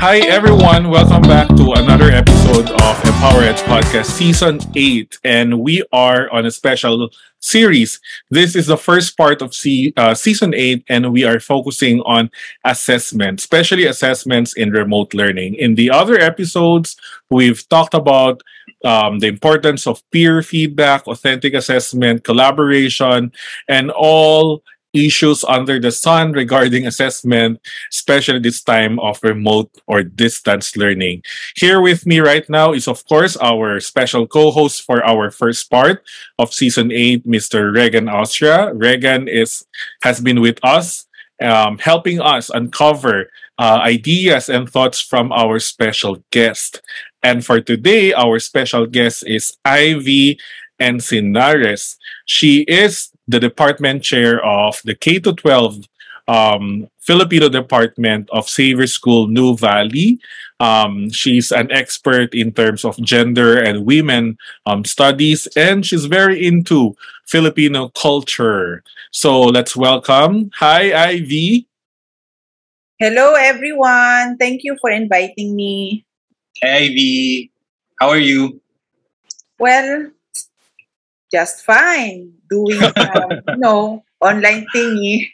Hi everyone, welcome back to another episode of Empower Edge Podcast Season 8, and we are on a special series. This is the first part of Season 8, and we are focusing on assessment, especially assessments in remote learning. In the other episodes, we've talked about the importance of peer feedback, authentic assessment, collaboration, and all issues under the sun regarding assessment, especially this time of remote or distance learning. Here with me right now is, of course, our special co host for our first part of season 8, Mr. Regan Austria. Regan has been with us, helping us uncover ideas and thoughts from our special guest. And for today, our special guest is Ivy Encinares. She is the department chair of the K to 12 Filipino department of Xavier School New Valley. She's an expert in terms of gender and women studies, and she's very into Filipino culture. So let's welcome. Hi, Ivy. Hello, everyone. Thank you for inviting me. Hey, Ivy. How are you? Well, just fine. Doing, online thingy.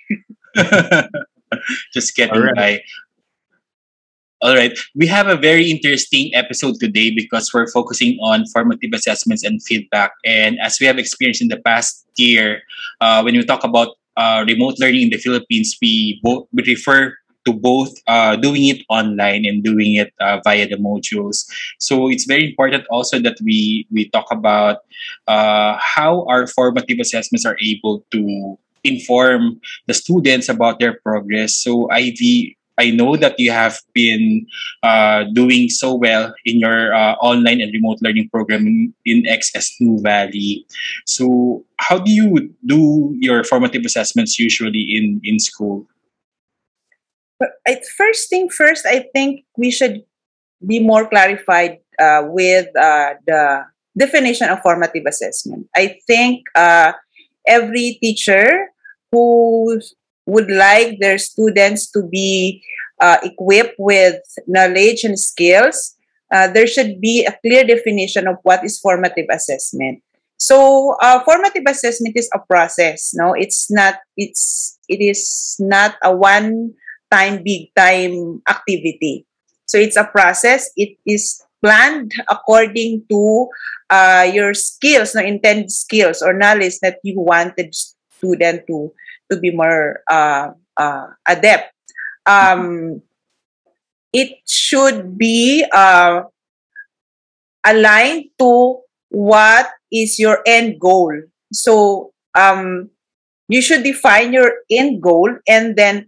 Just All getting right. by. All right. We have a very interesting episode today because we're focusing on formative assessments and feedback. And as we have experienced in the past year, when we talk about remote learning in the Philippines, we refer to both doing it online and doing it via the modules. So it's very important also that we talk about how our formative assessments are able to inform the students about their progress. So Ivy, I know that you have been doing so well in your online and remote learning program in XS New Valley. So how do you do your formative assessments usually in school? First thing first, I think we should be more clarified with the definition of formative assessment. I think every teacher who would like their students to be equipped with knowledge and skills, there should be a clear definition of what is formative assessment. So, formative assessment is a process. No, it is not a one time big time activity. So it's a process. It is planned according to your skills, no intended skills or knowledge that you wanted student to be more adept. It should be aligned to what is your end goal. So you should define your end goal and then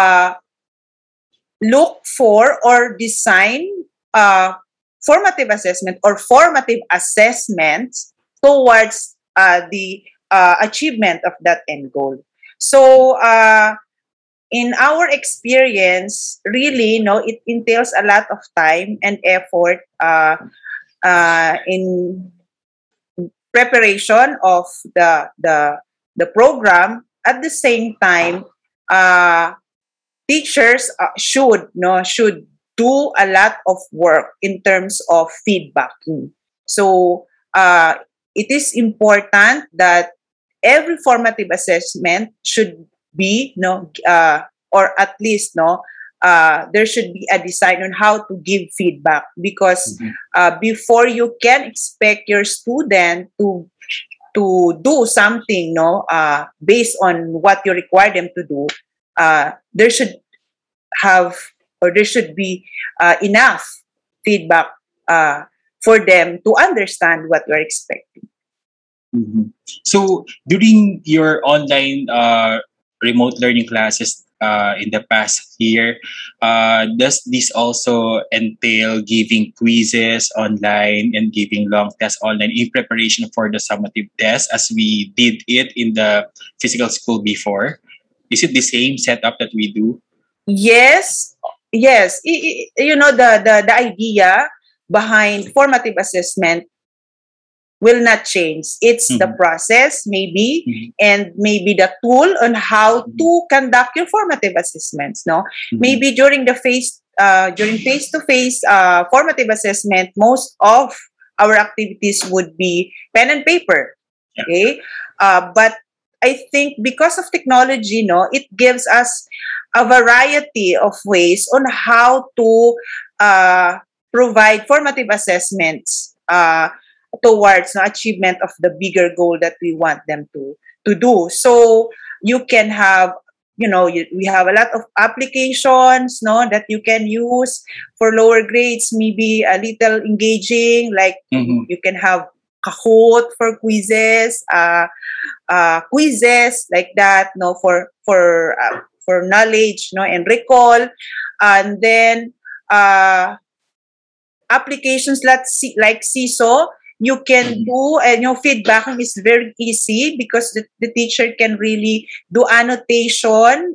look for or design formative assessment or formative assessments towards the achievement of that end goal. So, in our experience, really, no, it entails a lot of time and effort in preparation of the program. At the same time, teachers should do a lot of work in terms of feedbacking. So it is important that every formative assessment should be or at least there should be a design on how to give feedback because before you can expect your student to do something based on what you require them to do, there should have or there should be enough feedback for them to understand what you're expecting. Mhm. So during your online remote learning classes in the past year, does this also entail giving quizzes online and giving long tests online in preparation for the summative test as we did it in the physical school before? Is it the same setup that we do? Yes. The idea behind formative assessment will not change. It's the process, maybe, and maybe the tool on how to conduct your formative assessments. No, maybe during the during face-to-face formative assessment, most of our activities would be pen and paper. Yeah. Okay, but I think because of technology, no, it gives us a variety of ways on how to uh, provide formative assessments towards the achievement of the bigger goal that we want them to do. So you can have, we have a lot of applications, no, that you can use for lower grades, maybe a little engaging, like you can have Kahoot for quizzes, quizzes like that, no, for knowledge, no, and recall, and then applications like CISO, you can do, and feedbacking is very easy because the teacher can really do annotation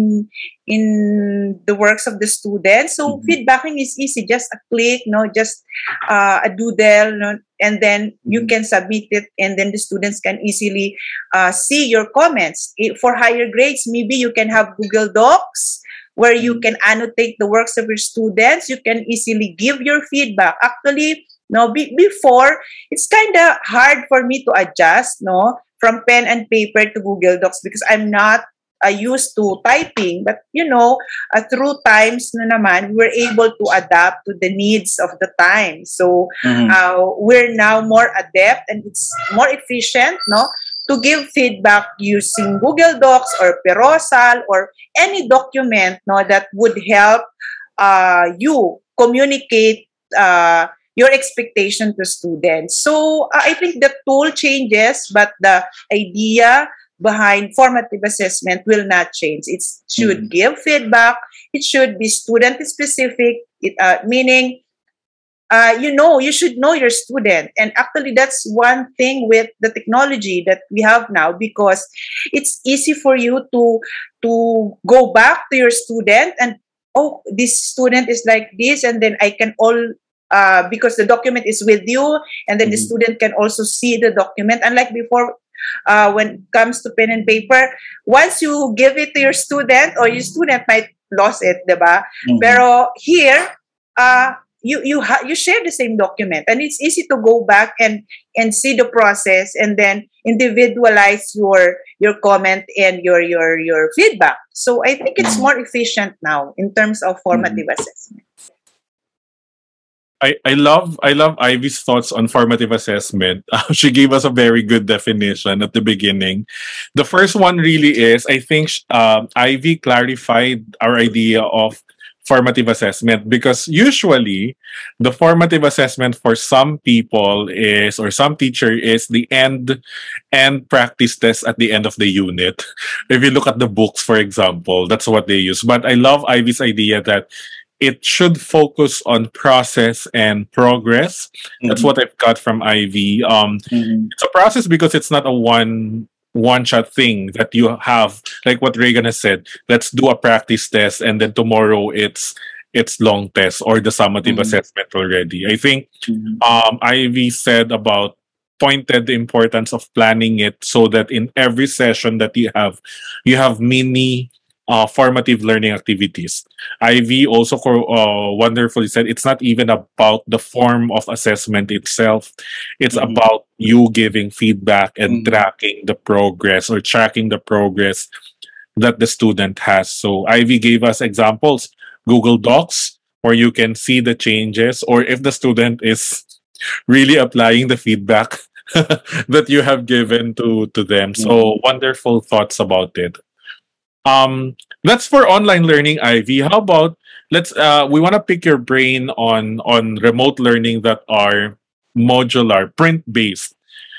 in the works of the students. So feedbacking is easy, just a click, just a doodle, and then you can submit it, and then the students can easily see your comments. For higher grades, maybe you can have Google Docs where you can annotate the works of your students. You can easily give your feedback. Actually, before, it's kind of hard for me to adjust, from pen and paper to Google Docs because I'm not used to typing. But, through times naman, we were able to adapt to the needs of the time. So, we're now more adept and it's more efficient, to give feedback using Google Docs or Perosal or any document, that would help you communicate your expectation to students. So I think the tool changes, but the idea behind formative assessment will not change. It should give feedback. It should be student specific, meaning you should know your student. And actually, that's one thing with the technology that we have now, because it's easy for you to go back to your student and, oh, this student is like this, and then I can because the document is with you, and then the student can also see the document. Unlike before, when it comes to pen and paper, once you give it to your student, or your student might lose it, diba? Pero here, you share the same document, and it's easy to go back and see the process, and then individualize your comment and your feedback. So I think it's more efficient now in terms of formative assessment. I love Ivy's thoughts on formative assessment. She gave us a very good definition at the beginning. The first one really is, I think Ivy clarified our idea of formative assessment, because usually the formative assessment for some people is, or some teacher, is the end practice test at the end of the unit. If you look at the books, for example, that's what they use. But I love Ivy's idea that it should focus on process and progress. That's what I've got from Ivy. It's a process because it's not a one shot thing that you have, like what Reagan has said. Let's do a practice test, and then tomorrow it's long test or the summative assessment already. I think Ivy said about pointed the importance of planning it so that in every session that you have mini formative learning activities. Ivy also wonderfully said it's not even about the form of assessment itself. It's about you giving feedback and tracking the progress that the student has. So Ivy gave us examples, Google Docs, where you can see the changes, or if the student is really applying the feedback that you have given to them. So wonderful thoughts about it. That's for online learning, Ivy. How about we want to pick your brain on remote learning that are modular, print based.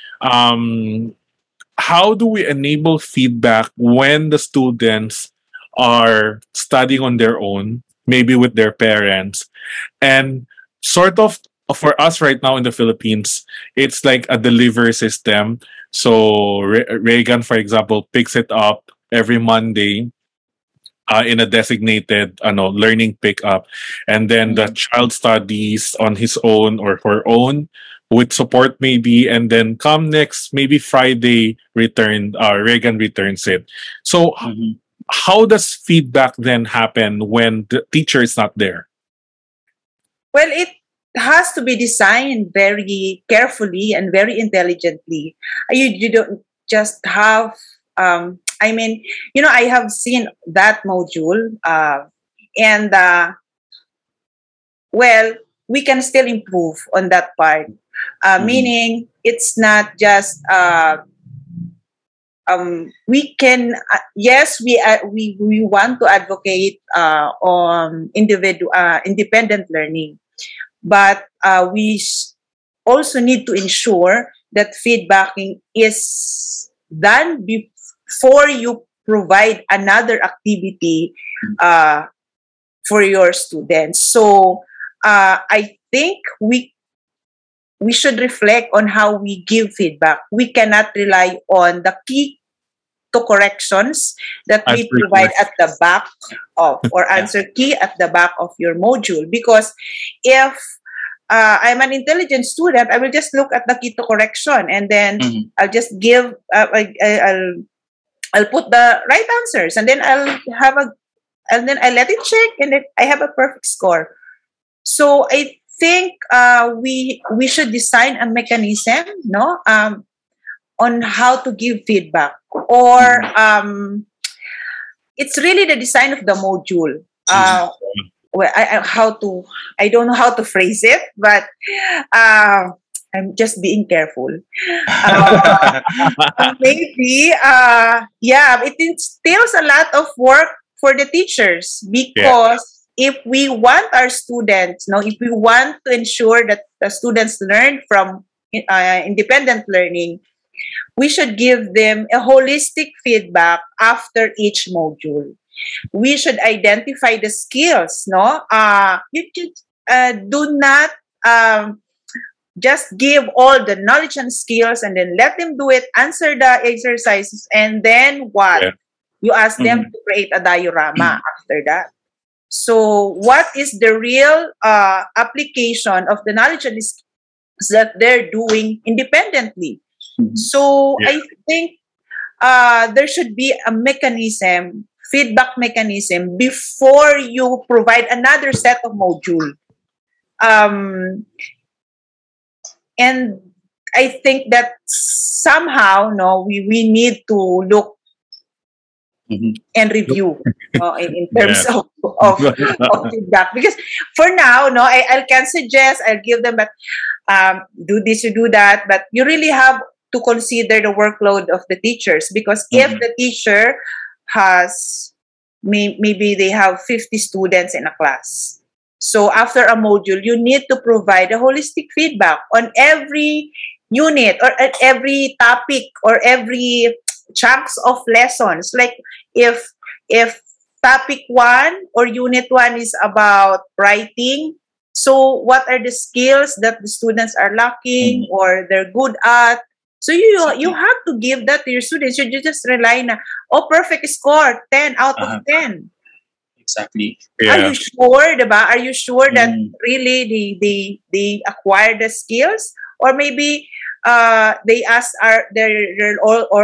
How do we enable feedback when the students are studying on their own, maybe with their parents, and sort of, for us right now in the Philippines, it's like a delivery system. So Reagan, for example, picks it up every Monday in a designated learning pickup, and then the child studies on his own or her own with support maybe, and then come next maybe Friday Reagan returns it. So how does feedback then happen when the teacher is not there? Well, it has to be designed very carefully and very intelligently. You don't just have, I mean, I have seen that module, and well, we can still improve on that part. Meaning, it's not just we can yes we want to advocate on independent learning, but also need to ensure that feedbacking is done before you provide another activity uh, for your students. So I think we should reflect on how we give feedback. We cannot rely on the key to corrections that we Answer provide key. at the back of, or answer key at the back of your module. Because if I'm an intelligent student, I will just look at the key to correction, and then I'll just give, I'll put the right answers, and then and then I let it check, and then I have a perfect score. So I think we should design a mechanism, no, on how to give feedback, or it's really the design of the module. Well, I don't know how to phrase it, but I'm just being careful. Maybe, yeah, it instills a lot of work for the teachers, because if we want our students, if we want to ensure that the students learn from independent learning, we should give them a holistic feedback after each module. We should identify the skills, no? You do not just give all the knowledge and skills and then let them do it, answer the exercises, and then what? Yeah. You ask them to create a diorama after that. So what is the real application of the knowledge and skills that they're doing independently? So I think there should be a mechanism, feedback mechanism, before you provide another set of module. And I think that somehow, we need to look and review in terms of feedback. Because for now, I can suggest, I'll give them, but do this, you do that, but you really have to consider the workload of the teachers. Because if the teacher has, maybe they have 50 students in a class, so after a module, you need to provide a holistic feedback on every unit, or at every topic, or every chunks of lessons. Like if topic 1 or unit 1 is about writing, so what are the skills that the students are lacking or they're good at? So you have to give that to your students. You just rely on, perfect score, 10 out of 10. Exactly. Are you sure, diba? Are you sure that really they acquire the skills? Or maybe they ask their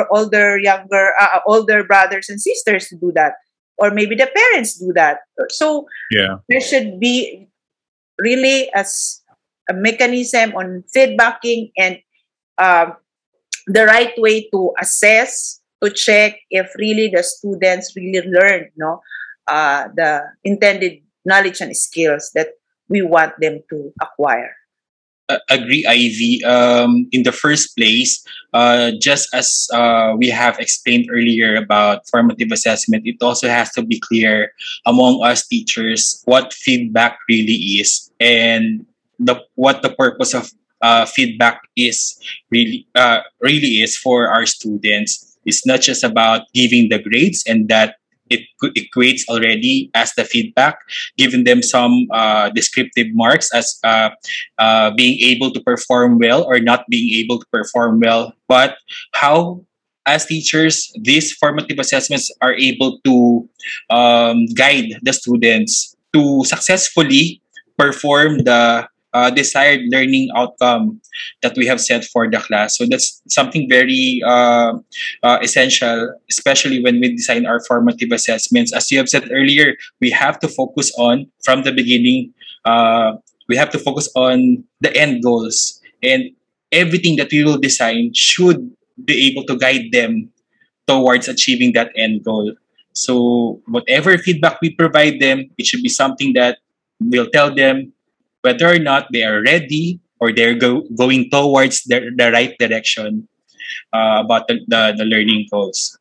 older brothers and sisters to do that, or maybe the parents do that. So there should be really as a mechanism on feedbacking, and the right way to assess, to check if really the students really learned the intended knowledge and skills that we want them to acquire. Agree, Ivy. In the first place, just as we have explained earlier about formative assessment, it also has to be clear among us teachers what feedback really is, and what the purpose of feedback is really is for our students. It's not just about giving the grades, and that it equates already as the feedback, giving them some descriptive marks as being able to perform well or not being able to perform well, but how as teachers these formative assessments are able to guide the students to successfully perform the desired learning outcome that we have set for the class. So that's something very essential, especially when we design our formative assessments. As you have said earlier, we have to focus on, from the beginning, We have to focus on the end goals, and everything that we will design should be able to guide them towards achieving that end goal. So whatever feedback we provide them, it should be something that will tell them whether or not they are ready or they're going towards the right direction about the learning goals.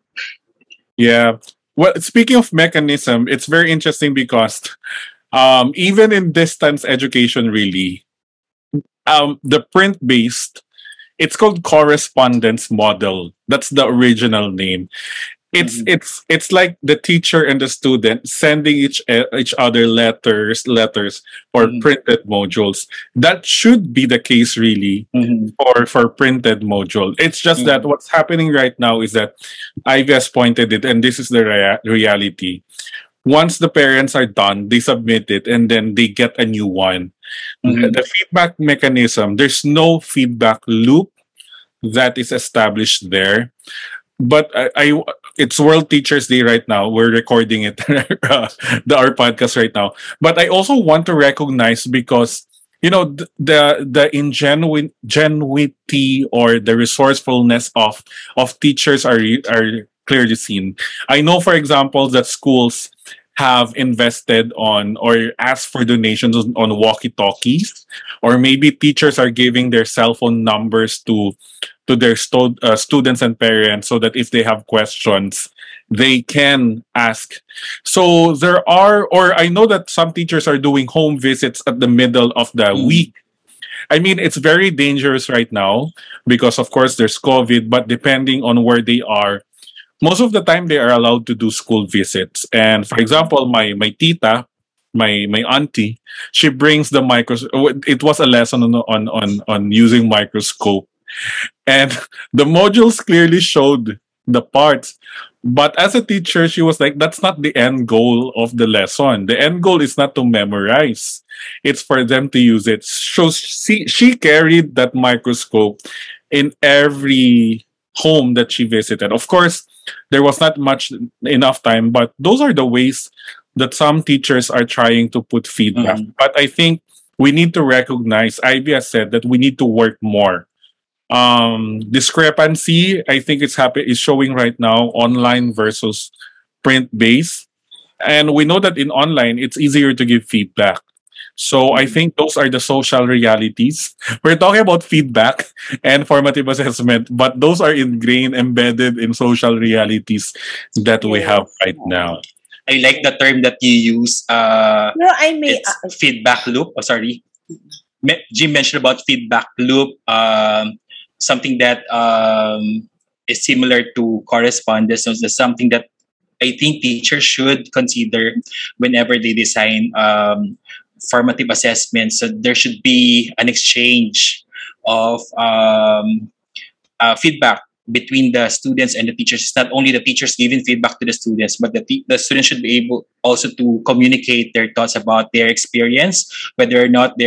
Yeah. Well, speaking of mechanism, it's very interesting because even in distance education, really, the print based, it's called correspondence model. That's the original name. It's like the teacher and the student sending each other letters or Mhm. printed modules. That should be the case really Mhm. for printed module. It's just that Mhm. what's happening right now is that Ivy has pointed it, and this is the reality. Once the parents are done, they submit it, and then they get a new one. The Mhm. feedback mechanism, there's no feedback loop that is established there. But it's World Teachers Day right now. We're recording it, our podcast right now. But I also want to recognize, because the ingenuity or the resourcefulness of teachers are clearly seen. I know, for example, that schools have invested on or asked for donations on walkie talkies, or maybe teachers are giving their cell phone numbers to their students and parents, so that if they have questions, they can ask. So there are, or I know that some teachers are doing home visits at the middle of the Mhm. week. I mean, it's very dangerous right now because, of course, there's COVID, but depending on where they are, most of the time they are allowed to do school visits. And for example, my tita, my auntie, she brings the microscope. It was a lesson on using microscope, and the modules clearly showed the parts. But as a teacher, she was like, that's not the end goal of the lesson. The end goal is not to memorize, it's for them to use it. So she carried that microscope in every home that she visited. Of course, there was not much enough time, but those are the ways that some teachers are trying to put feedback. Mhm. But I think we need to recognize, Ivy has said that we need to work more. Discrepancy, I think is showing right now, online versus print based. And we know that in online it's easier to give feedback. So I Mhm. think those are the social realities. We're talking about feedback and formative assessment, but those are ingrained, embedded in social realities that we have Yes. right now. I like the term that you use. I may. It's feedback loop. Oh, sorry. Jim mentioned about feedback loop. Something that is similar to correspondence. So that's something that I think teachers should consider whenever they design formative assessments. So there should be an exchange of feedback between the students and the teachers. It's not only the teachers giving feedback to the students, but the students should be able also to communicate their thoughts about their experience, whether or not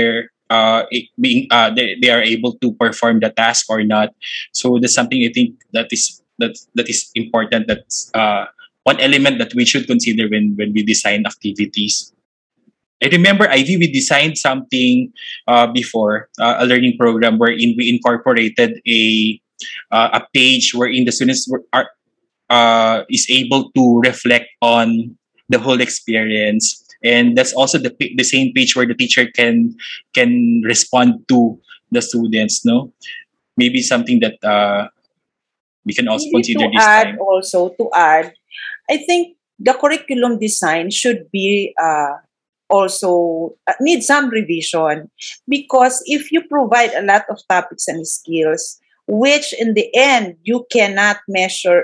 they are able to perform the task or not. So that's something I think that is important. That's one element that we should consider when we design activities. I remember, Ivy, we designed something before, a learning program wherein we incorporated a page wherein the students is able to reflect on the whole experience, and that's also the same page where the teacher can respond to the students. No, maybe something that we can also Maybe consider to this add time. also to add, I think the curriculum design should be also need some revision, because if you provide a lot of topics and skills, which in the end you cannot measure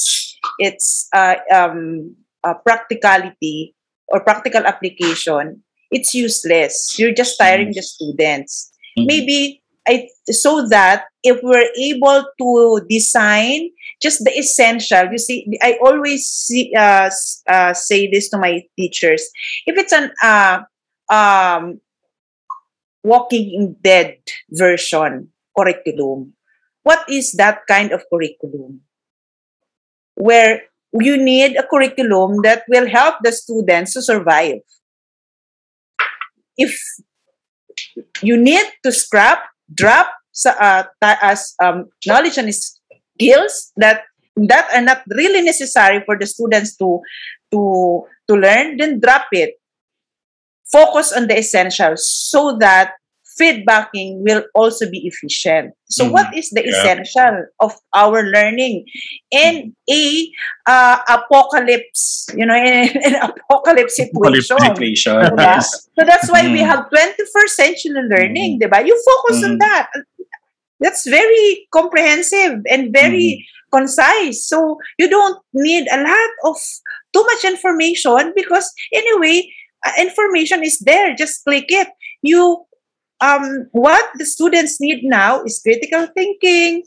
its practicality or practical application, it's useless. You're just tiring the students. Mhm. Maybe so that if we're able to design just the essential. You see, I always say this to my teachers. If it's an um, Walking Dead version curriculum, what is that kind of curriculum? Where you need a curriculum that will help the students to survive. If you need to drop as knowledge and skills that are not really necessary for the students to learn, then drop it. Focus on the essentials so that feedbacking will also be efficient. So what is the essential of our learning in a apocalypse, in an apocalypse situation? Situation. So that's why we have 21st century learning, diba? You focus on that. That's very comprehensive and very concise. So you don't need a lot of too much information, because anyway, information is there. Just click it. What the students need now is critical thinking,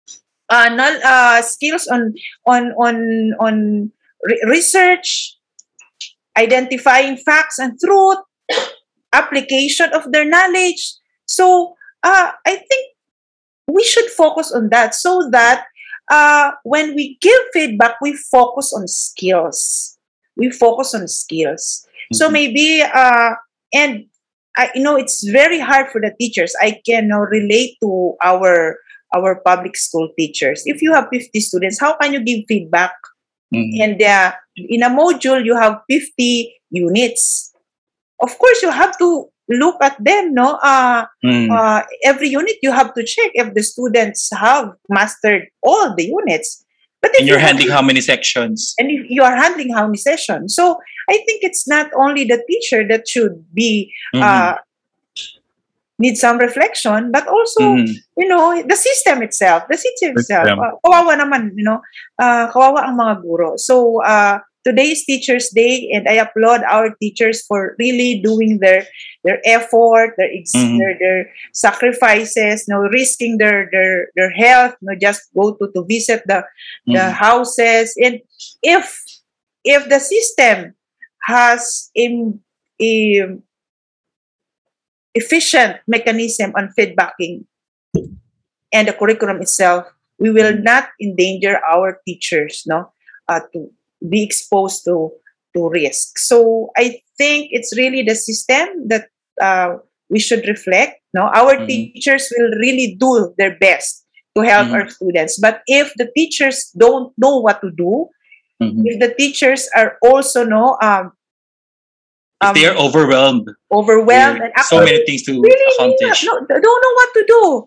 skills on research, identifying facts and truth, application of their knowledge. So I think we should focus on that, so that when we give feedback, we focus on skills. So maybe and I it's very hard for the teachers. I can relate to our public school teachers. If you have 50 students, how can you give feedback? And in a module, you have 50 units. Of course, you have to look at them. Every unit, you have to check if the students have mastered all the units. But if and you're handling how many sections? And if you are handling how many sessions. So I think it's not only the teacher that should be need some reflection, but also the system itself. Kawawa naman, kawawa ang mga guro. So today is Teachers Day, and I applaud our teachers for really doing their effort, their sacrifices, risking their health, just go to visit the houses. And if the system has a efficient mechanism on feedbacking and the curriculum itself, we will not endanger our teachers, to be exposed to risk. So I think it's really the system that we should reflect. Our teachers will really do their best to help our students. But if the teachers don't know what to do, if the teachers are also if they are overwhelmed, and so many things to accomplish. Don't know what to do.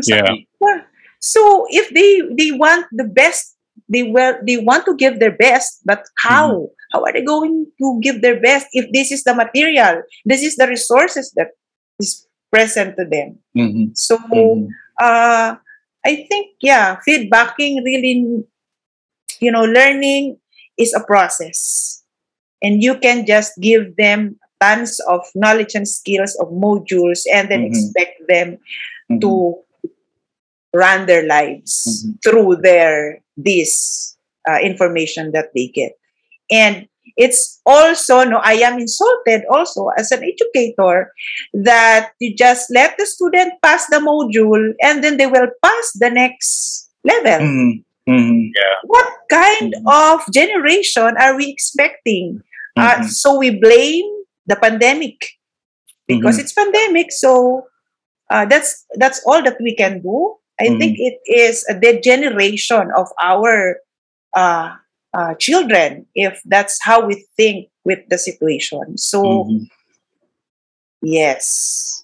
So if they want the best, they want to give their best, but how? How are they going to give their best if this is the material, this is the resources that is present to them? So I think feedbacking really, learning is a process, and you can just give them tons of knowledge and skills of modules and then expect them to run their lives through this information that they get. And it's also, I am insulted also as an educator that you just let the student pass the module and then they will pass the next level. What kind of generation are we expecting? So we blame the pandemic because it's pandemic. So that's all that we can do. I think it is a degeneration of our children if that's how we think with the situation. So yes.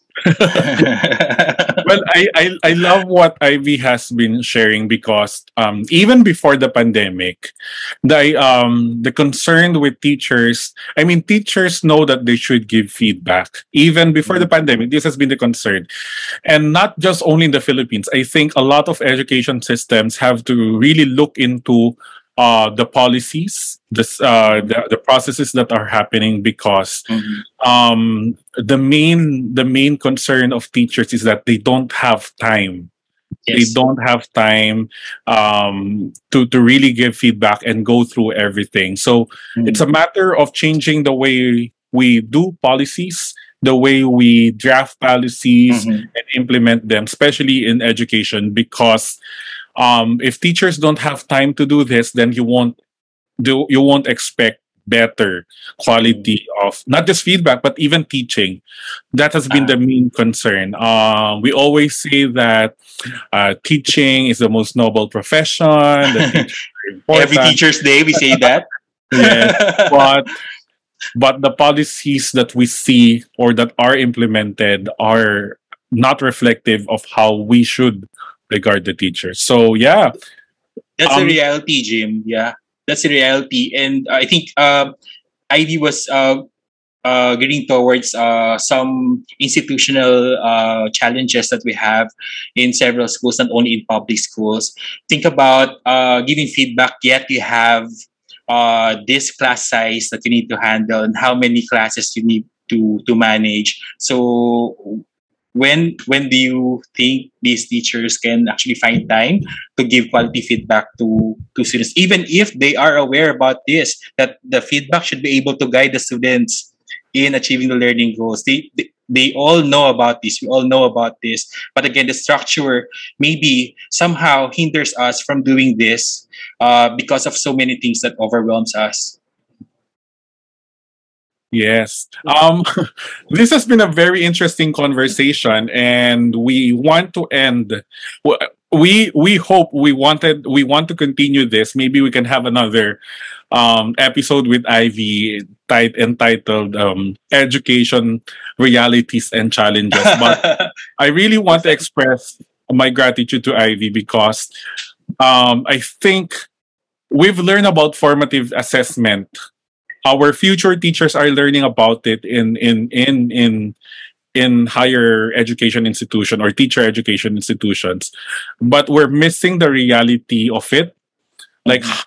Well, I love what Ivy has been sharing, because even before the pandemic, the concern with teachers, teachers know that they should give feedback. Even before the pandemic, this has been the concern. And not just only in the Philippines. I think a lot of education systems have to really look into the policies, the processes that are happening, because the main concern of teachers is that they don't have time. They don't have time to really give feedback and go through everything. So it's a matter of changing the way we do policies, the way we draft policies and implement them, especially in education, because if teachers don't have time to do this, then you won't expect better quality of not just feedback but even teaching. That has been Uh, the main concern. We always say that teaching is the most noble profession. The teachers are every important. Teacher's Day, we say that. Yes, but the policies that we see or that are implemented are not reflective of how we should regard the teachers. So yeah, That's a um, reality, Jim. Yeah, that's a reality. And I think Ivy was getting towards some institutional challenges that we have in several schools, not only in public schools. Think about giving feedback, yet you have this class size that you need to handle and how many classes you need to manage. So when do you think these teachers can actually find time to give quality feedback to students, even if they are aware about this, that the feedback should be able to guide the students in achieving the learning goals? They all know about this. We all know about this. But again, the structure maybe somehow hinders us from doing this because of so many things that overwhelms us. yes. This has been a very interesting conversation, and we want to end. w- we hope we want to continue this. Maybe we can have another episode with Ivy entitled "Education Realities and Challenges." But I really want to express my gratitude to Ivy because I think we've learned about formative assessment. Our future teachers are learning about it in higher education institution or teacher education institutions, but we're missing the reality of it, like Mhm.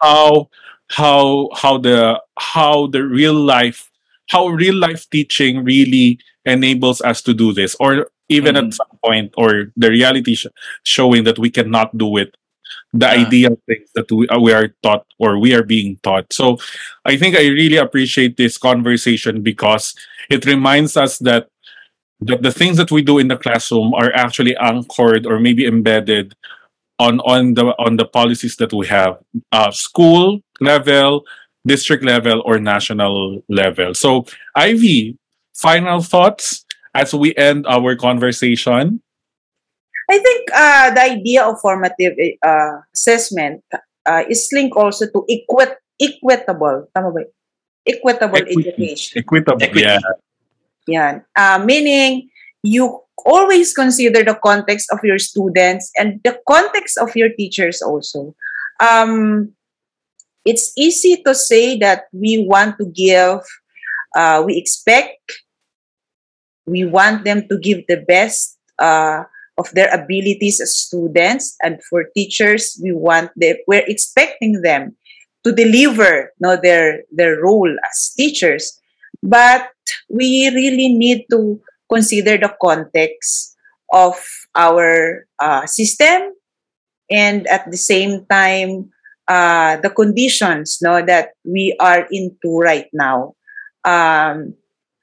how the real life, how real life teaching really enables us to do this, or even at Mhm. some point, or the reality showing that we cannot do it, the Uh, ideal things that we are taught or we are being taught. So I think I really appreciate this conversation because it reminds us that the things that we do in the classroom are actually anchored or maybe embedded on the policies that we have, school level, district level, or national level. So Ivy, final thoughts as we end our conversation. I think the idea of formative assessment is linked also to equitable, tama ba? Equitable Equity, education. equitable, yeah. Equity. Yan. Meaning, you always consider the context of your students and the context of your teachers also. Um, it's easy to say that we want to give, we expect, we want them to give the best of their abilities as students, and for teachers, we're expecting them to deliver, no, their role as teachers. But we really need to consider the context of our system, and at the same time the conditions, no, that we are into right now. um,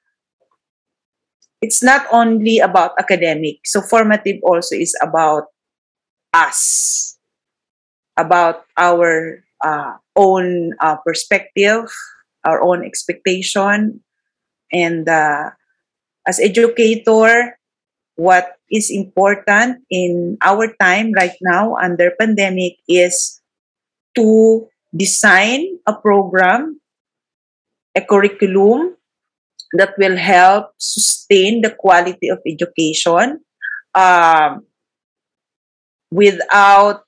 it's not only about academic. So formative also is about us, about our own perspective, our own expectation, and as educator, what is important in our time right now under pandemic is to design a program, a curriculum that will help sustain the quality of education, um, without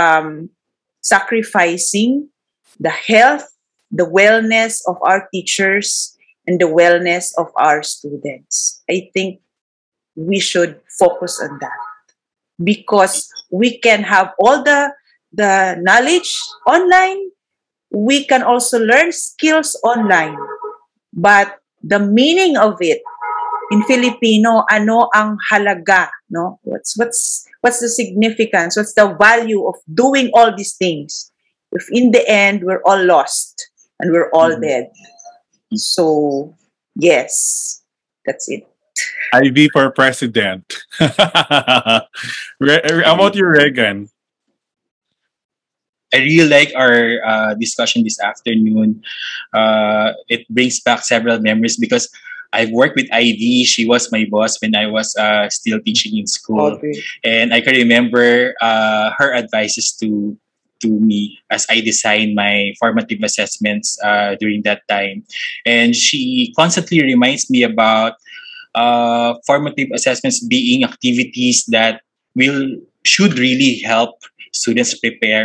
sacrificing the health, the wellness of our teachers, and the wellness of our students. I think we should focus on that because we can have all the knowledge online. We can also learn skills online, but the meaning of it in Filipino, ano ang halaga, no? What's the significance? What's the value of doing all these things? If in the end we're all lost and we're all Mhm. dead. So, yes, that's it. Ivy for president. How about you, Regan? I really like our discussion this afternoon. It brings back several memories because I've worked with Ivy. She was my boss when I was still teaching in school, Okay. and I can remember her advices to me as I design my formative assessments during that time. And she constantly reminds me about formative assessments being activities that will should really help students prepare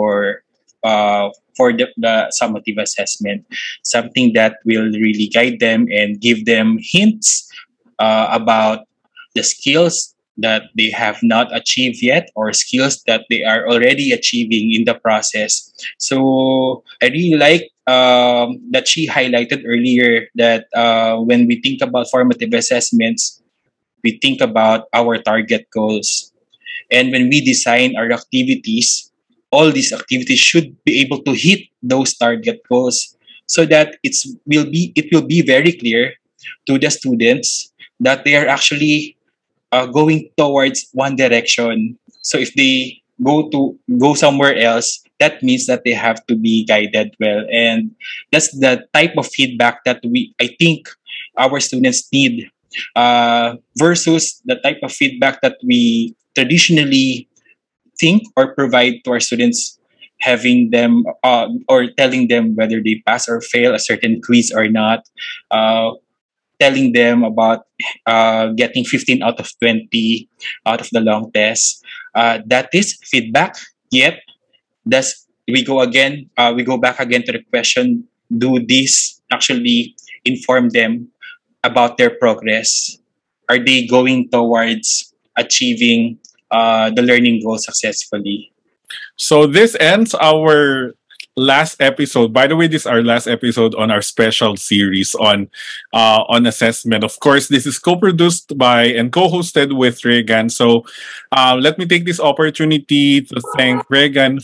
for the summative assessment, something that will really guide them and give them hints about the skills that they have not achieved yet or skills that they are already achieving in the process. So I really like that she highlighted earlier that when we think about formative assessments, we think about our target goals. And when we design our activities, all these activities should be able to hit those target goals so that it will be very clear to the students that they are actually going towards one direction. So if they go somewhere else, that means that they have to be guided well, and that's the type of feedback that we I think our students need, versus the type of feedback that we traditionally think or provide to our students, having them or telling them whether they pass or fail a certain quiz or not, uh, telling them about getting 15 out of 20 out of the long test. That is feedback. Yet, does we go back again to the question: do this actually inform them about their progress? Are they going towards achieving the learning goal successfully? So this ends our last episode. By the way, this is our last episode on our special series on assessment. Of course, this is co-produced by and co-hosted with Regan. So let me take this opportunity to thank Regan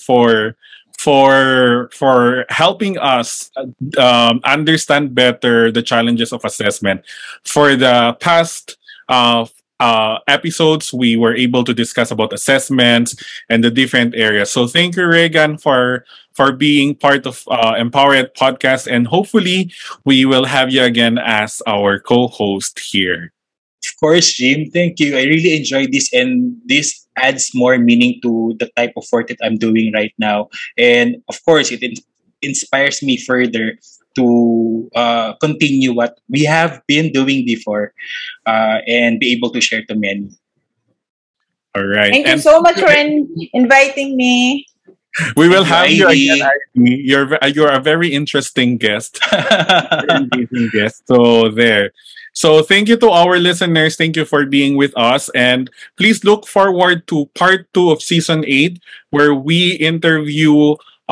for helping us understand better the challenges of assessment. For the past episodes, we were able to discuss about assessments and the different areas. So thank you, Regan, for being part of Empowered Podcast, and hopefully we will have you again as our co-host here. Of course, Jim. Thank you. I really enjoyed this, and this adds more meaning to the type of work that I'm doing right now. And of course, inspires me further to continue what we have been doing before, and be able to share to many. All right. Thank you And so much for inviting me. we will Thank have you, you again, Ivy. Ivy. You're a very interesting guest. Very engaging guest. So there. So thank you to our listeners. Thank you for being with us. And please look forward to part 2 of season 8, where we interview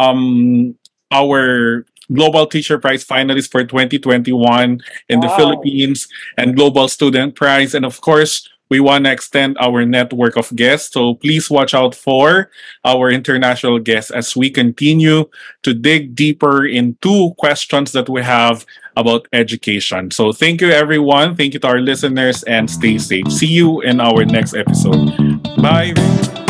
our Global Teacher Prize finalists for 2021 in the Wow. Philippines and Global Student Prize. And of course, we want to extend our network of guests. So please watch out for our international guests as we continue to dig deeper into questions that we have about education. So thank you, everyone. Thank you to our listeners, and stay safe. See you in our next episode. Bye.